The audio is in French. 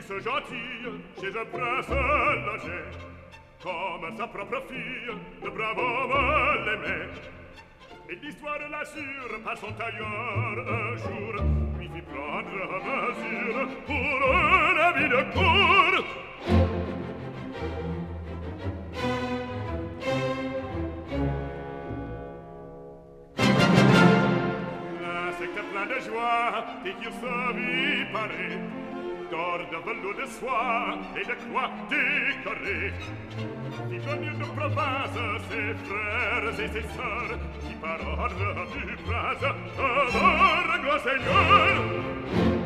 fusse gentille chez un prince logé. Comme sa propre fille, le brave homme l'aimait. Et l'histoire l'assure par son tailleur un jour lui fit prendre mesure pour un habit de cour. L'insecte plein de joie dès qu'il se vit parer d'or, de velours, de soie et de croix décorées. Qui venus de province, ses frères et ses sœurs, qui par ordre du prince adorent le grand seigneur.